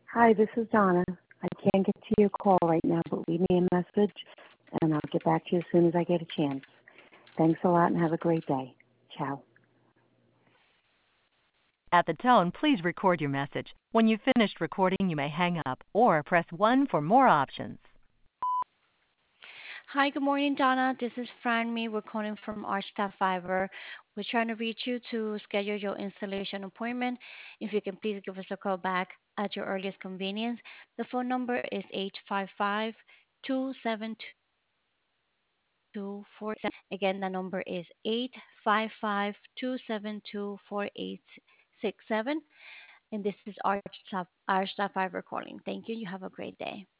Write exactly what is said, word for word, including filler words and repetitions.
Hi, this is Donna. I can't get to your call right now, but leave me a message and I'll get back to you as soon as I get a chance. Thanks a lot and have a great day. Ciao. At the tone, please record your message. When you've finished recording, you may hang up or press one for more options. Hi, good morning, Donna. This is Fran Me. We're calling from Archstaff Fiber. We're trying to reach you to schedule your installation appointment. If you can please give us a call back at your earliest convenience. The phone number is eight five five, two seven two, four seven. Again, the number is eight five five, two seven two, four eight six seven. And this is Archstaff, Archstaff Fiber calling. Thank you. You have a great day.